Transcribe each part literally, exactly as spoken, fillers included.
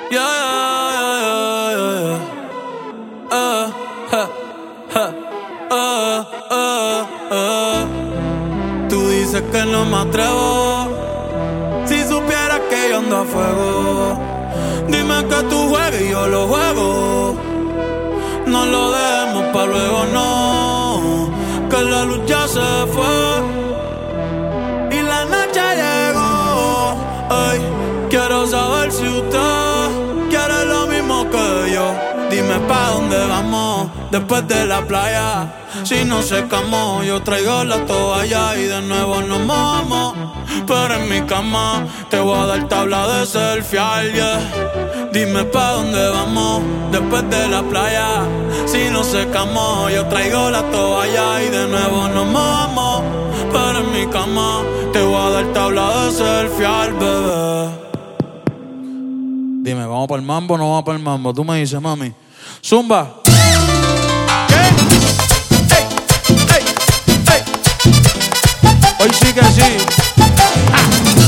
Yeah, yeah, yeah, yeah. Uh, ha, ha, uh, uh, uh. Tú dices que no me atrevo. Si supieras que yo ando a fuego. Dime que tú juegas y yo lo juego. No lo dejemos pa' luego, no. Que la luz ya se fue y la noche llegó. Ay, quiero saber si usted quiere lo mismo que yo. Dime pa' dónde vamos después de la playa. Si no secamos, yo traigo la toalla y de nuevo nos mojamos. Pero en mi cama te voy a dar tabla de selfie, yeah. Dime pa' dónde vamos después de la playa. Si no secamos, yo traigo la toalla y de nuevo nos mojamos. Pero en mi cama te voy a dar tabla de selfie, bebé. Dime, ¿vamos para el mambo o no vamos para el mambo? Tú me dices, mami. Zumba. Hoy sí que sí. Ah.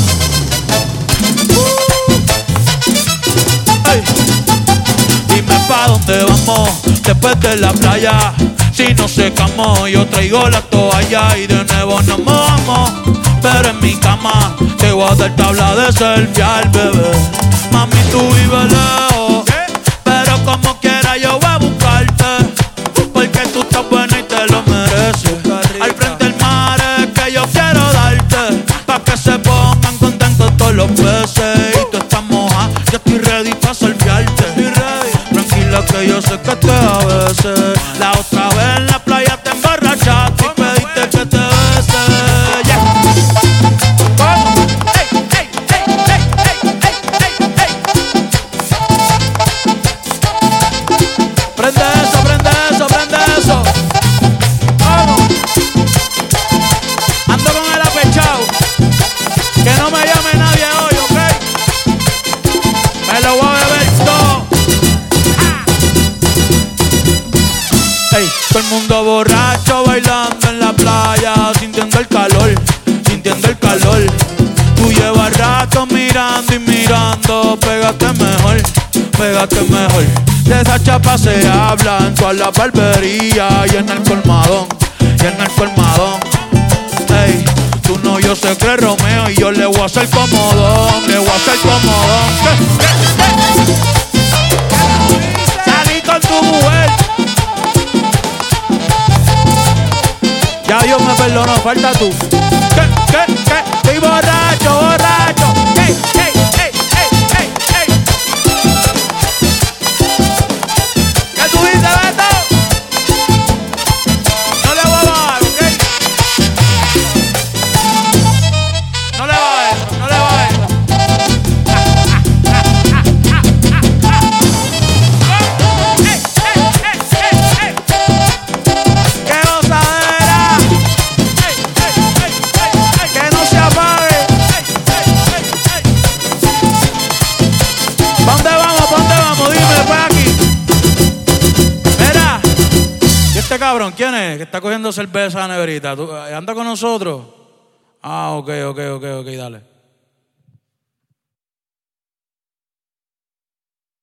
Uh. Hey. Dime pa' dónde vamos después de la playa. Si nos secamos, yo traigo la toalla y de nuevo nos mojamos. Pero en mi cama te voy a dar tabla de selfie al bebé. Mami, tú vives lejos, pero como quiera yo voy a buscarte. Porque tú estás buena y te lo mereces. Al frente del mar es que yo quiero darte, pa' que se pongan contentos todos los peces. Y tú estás moja, yo estoy ready pa' salviarte. Tranquila que yo sé que te a veces. La otra vez en la playa te emborrachaste y pediste que te bese. Yeah. Hey, hey, hey, hey, hey, hey, hey, hey. Prende eso, prende eso, prende eso. Vamos. Ando con el apechao. Que no me llame nadie hoy, ¿ok? Me lo voy a beber todo. Ah. Ey, todo el mundo borracho bailando en la playa, sintiendo el calor, sintiendo el calor. Tú llevas rato mirando y mirando, pégate mejor, pégate mejor. De esa chapa se habla en toda la barbería y en el colmadón, y en el colmadón. Ey, tú no, yo sé que es Romeo y yo le voy a hacer comodón, le voy a hacer comodón. ¿Qué? ¿Qué? Salí con tu mujer. Ya Dios me perdonó, falta tú. ¿Qué? ¿Qué? ¿Qué? Estoy borracho, borracho. ¿Qué? ¿Qué? Cabrón, ¿quién es? Que está cogiendo cerveza a la neverita. ¿Anda con nosotros? Ah, ok, ok, ok, ok, dale.